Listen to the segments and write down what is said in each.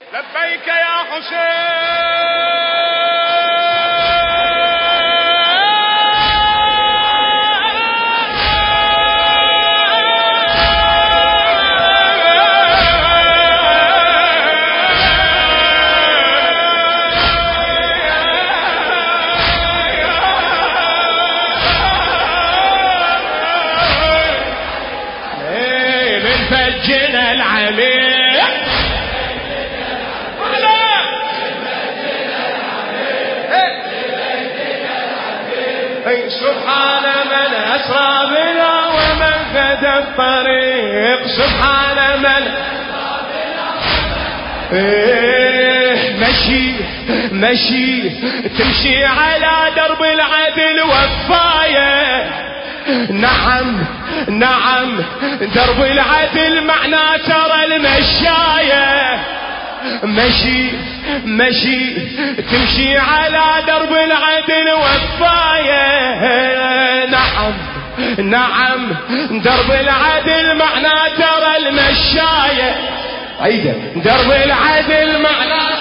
لبيك يا حسين. فجنا العميق سبحان من أسرى بنا ومن هدى الطريق. سبحان من مشي مشي تمشي على درب العدل وفاية. نعم نعم درب العدل معناه ترى المشاية. مشي مشي تمشي على درب العدل وفاية. نعم نعم درب العدل معناه ترى المشاية. عيدة درب العدل معناه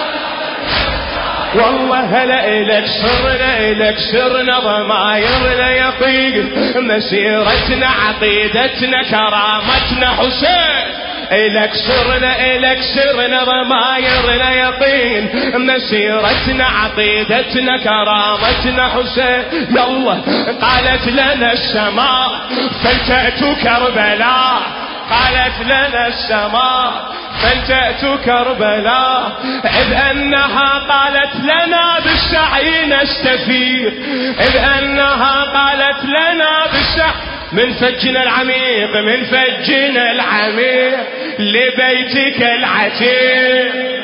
والله هلا إلك صرنا إلك صرنا ضمايرنا يقين مسيرتنا عقيدتنا كرامتنا حسين. إلك صرنا ضمايرنا يقين مسيرتنا عقيدتنا كرامتنا حسين. يلا قالت لنا السماء فلتأتوا كربلاء. قالت لنا السماء فلتأتوا كربلاء. إذ أنها قالت لنا بالسعي نستفيد. إذ أنها قالت لنا بالسعي من فجنا العميق من فجنا العميق لبيتك العتيق.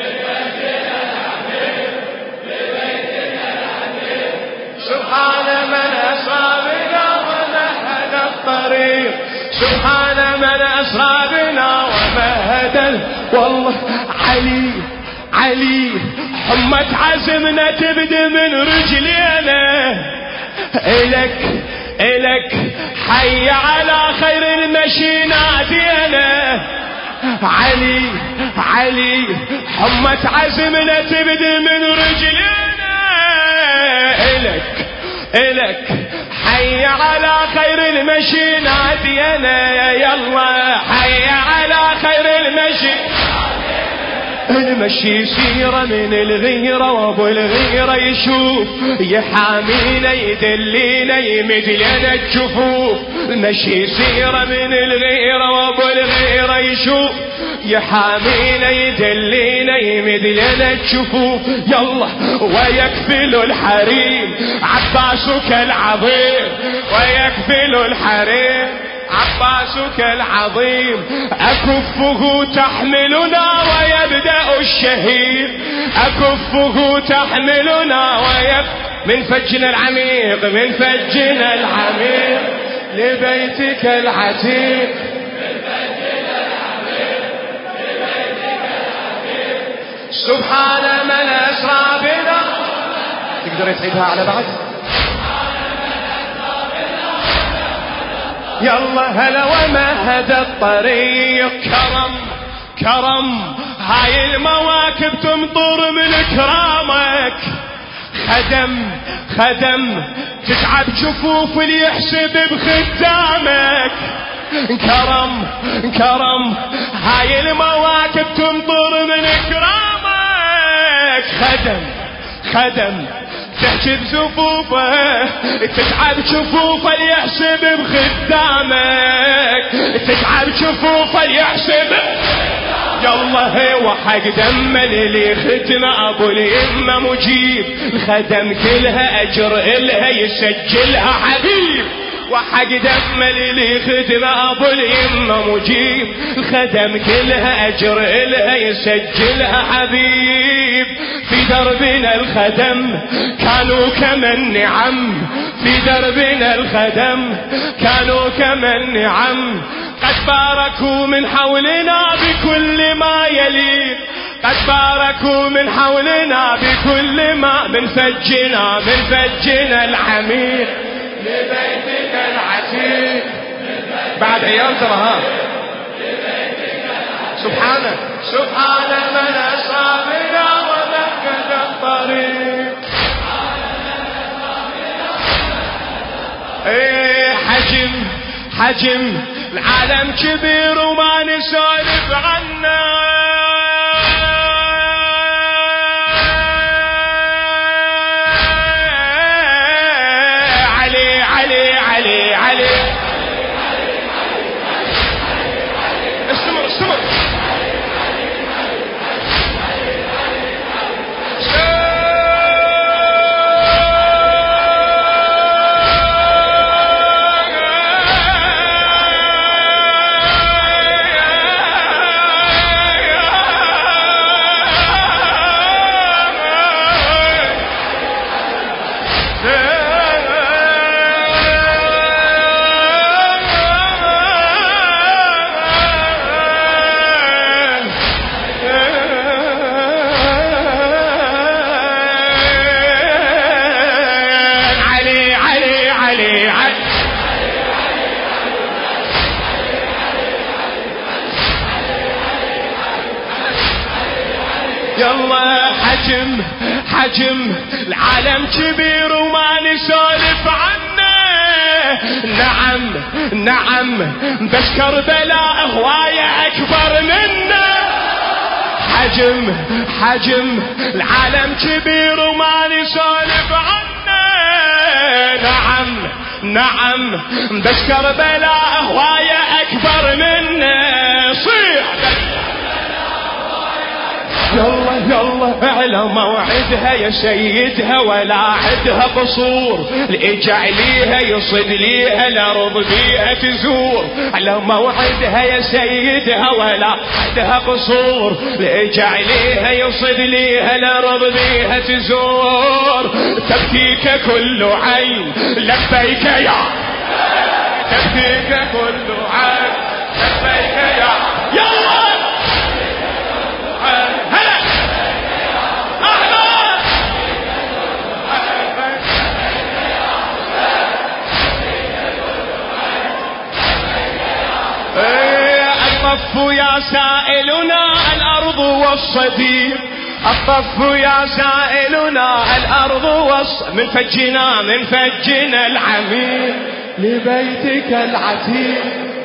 سبحان من أسرى بنا ومهد الطريق. سبحان من أسرى بنا ومهد. والله علي علي حمة عزمنا تبدي من رجلينا. إلك إلك حي على خير المشي نادينا. علي علي حمة عزمنا تبدي من رجلينا. إلك إلك حي على خير المشي نادينا. يلا حي على خير المشي. المشي سيرة من الغيرة وابو الغيرة يشوف يحامينا يدلينا يمد لنا الجفوف. المشي سيرة من الغيرة وابو الغيرة يشوف يحامينا يدلينا يمد لنا الجفوف. يلا ويكفل الحريم عباسك العظيم. ويكفل الحريم عباسك العظيم. أكفه تحملنا ويبدأ الشهيد. أكفه تحملنا من فجنا العميق من فجنا العميق لبيتك العتيق. سبحان من أسرى بنا. تقدر تعيدها على بعض؟ يلا هلا ومهد الطريق. كرم كرم هاي المواكب تمطر من كرامك. خدم خدم تتعب جفوف اللي يحسب بخدامك. كرم كرم هاي المواكب تمطر من كرامك. خدم خدم تحجب جفوفه تتعب جفوفه ليحسب بخدامك. تتعب جفوفه ليحسب. يلا وحق دم اللي ختمه ابو اليمه مجيب. الخدم كلها اجر الها يسجلها حبيب. وحق دم اللي ختمه ابو اليمه مجيب. الخدم كلها اجر الها يسجلها حبيب. في دربنا الخدم كانوا كما النعم. في دربنا الخدم كانوا كما النعم. قد باركوا من حولنا بكل ما يليق. قد باركوا من حولنا بكل ما من فجنا العميق لبيتك العتيق. بعد عيال ترى ها. سبحانه سبحان من أصاب حجم العالم كبير وما نسولف عنه. علي علي علي علي استمر استمر. يلا حجم حجم العالم كبير وما نسولف عنه. نعم نعم بس كربلاء هواية أكبر منه. حجم حجم العالم كبير وما نسولف عنه. نعم نعم بس كربلاء هواية أكبر منه. صيح يلا يلا على موعدها يا سيدها ولا عدها قصور. الإجع ليها يصد ليها الأرض بيها تزور. على موعدها يا سيدها ولا عدها قصور. الإجع ليها يصد ليها الأرض بيها تزور. تبكيك كل عين لبيك يا تبكيك كل عين لبيك يا يلا الطف يا سائلنا الأرض والصديق. الطف يا سائلنا الأرض من فجنا العميق لبيتك العتيق.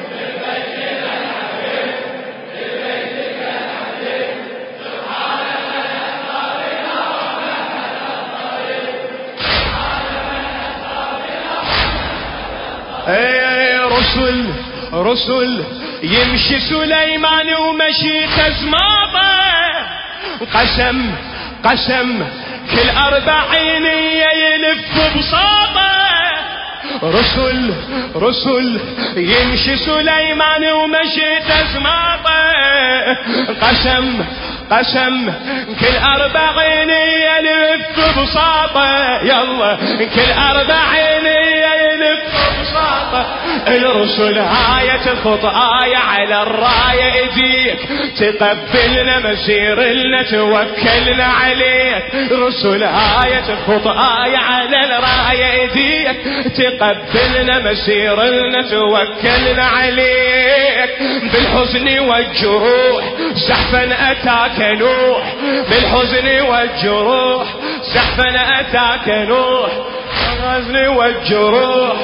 رسل رسل يمشي سليمان ومشي خزماطه. قسم قسم كل 40 يلف بساطه. رسل رسل يمشي سليمان ومشي خزماطه. قسم قسم كل 40 يلف بساطه. يلا كل 40 يلف بساطه. الرسل هاي تخط آية على الراية ايديك. تقبلنا مسير لنا توكلنا عليك. رسل هاي تخط آية على الراية ايديك. تقبلنا مسير لنا توكلنا عليك. بالحزن والجروح زحفا أتاك نوح. بالحزن والجروح زحفا أتاك نوح. بالحزن والجروح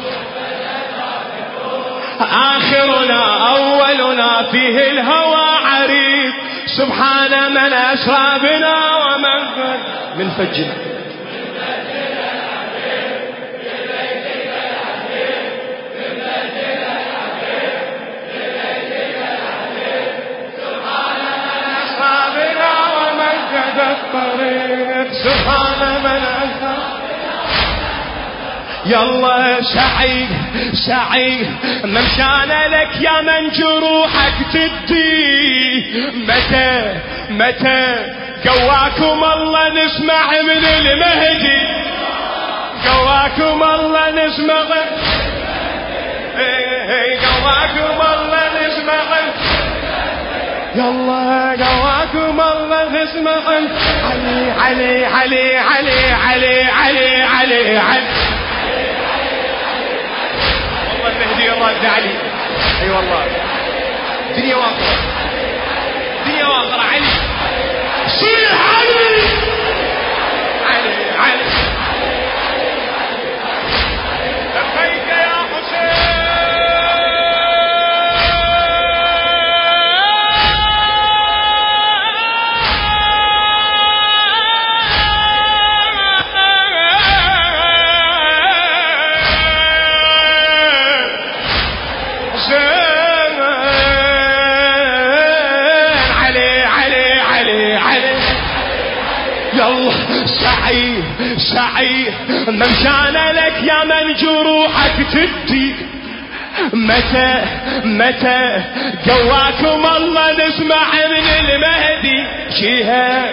آخرنا أولنا فيه الهوى عريض. سبحان من أسرى بنا ومن من فجنا الطريق. سبحان من أسرى. يلا سعيد سعيد ممشانا لك يا من جروحك تدي. متى متى قواكم الله نسمع من المهدي. قواكم الله نسمع قواكم الله نسمع. يلا قواكم الله نسمع. علي علي علي علي علي علي علي علي. المهدي الرد علي. اي والله دنيا واقرة دنيا واقرة. علي صيح علي علي علي. لبيك يا حسين يلا سعي سعي ممشانا لك يا من جروحك تدي. متى قواكم الله نسمع من المهدي جيها.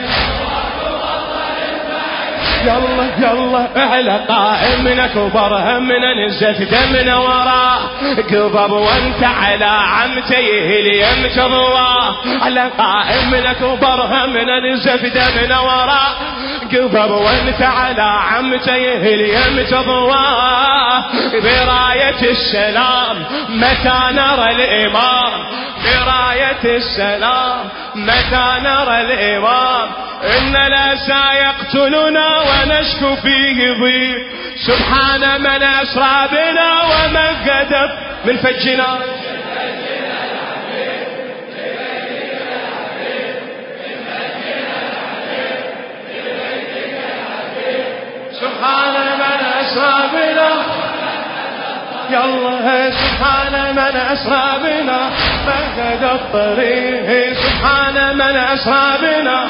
يلا على قائمنا كبر همنا نزت دمنا وراه قبب وانت على عمتيه اليم تضواه. على قائمنا كبر همنا نزت دمنا وراه قبب وانت على عمتيه اليم تضواه. براية السلام متى نرى الإمام. براية السلام متى نرى الإمام. إن الأسى يقتلنا ونشكو فيه ضيق. سبحان من أسرى بنا ومن قدر من فجنا. سبحان من أسرى بنا. يلا سبحان من أسرى بنا مهد الطريق. سبحان من أسرى بنا.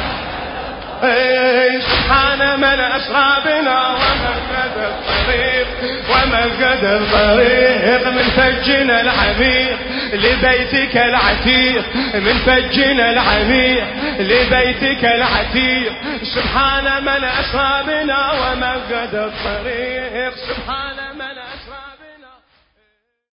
سبحان من أسرى بنا ومجد الطريق. ومجد الطريق من فجنا العميق لبيتك العتيق. من فجنا العميق لبيتك العتيق. سبحان من أسرى بنا ومجد الطريق. سبحان من